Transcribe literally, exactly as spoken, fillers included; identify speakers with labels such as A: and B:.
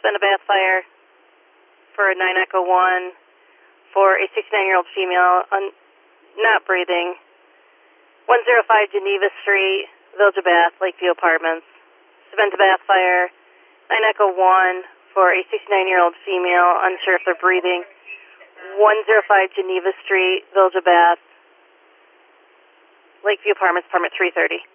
A: been a bath fire for a nine Echo one for a sixty-nine-year-old female, un- not breathing. one oh five Geneva Street, Village of Bath, Lakeview Apartments. Been a bath fire, nine Echo one for a sixty-nine-year-old female, unsure if they're breathing. one oh five Geneva Street, Village of Bath, Lakeview Apartments, Apartment three thirty.